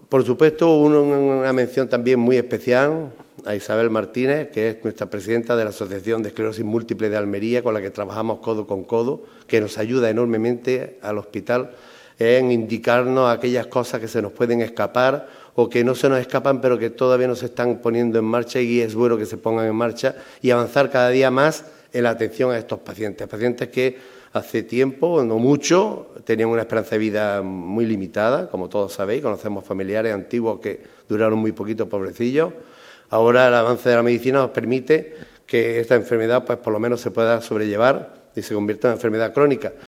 Por supuesto, una mención también muy especial a Isabel Martínez, que es nuestra presidenta de la Asociación de Esclerosis Múltiple de Almería, con la que trabajamos codo con codo, que nos ayuda enormemente al hospital en indicarnos aquellas cosas que se nos pueden escapar o que no se nos escapan, pero que todavía no se están poniendo en marcha, y es bueno que se pongan en marcha y avanzar cada día más en la atención a estos pacientes que hace tiempo, no mucho, tenían una esperanza de vida muy limitada, como todos sabéis. Conocemos familiares antiguos que duraron muy poquito, pobrecillos. Ahora el avance de la medicina nos permite que esta enfermedad, pues por lo menos se pueda sobrellevar y se convierta en enfermedad crónica.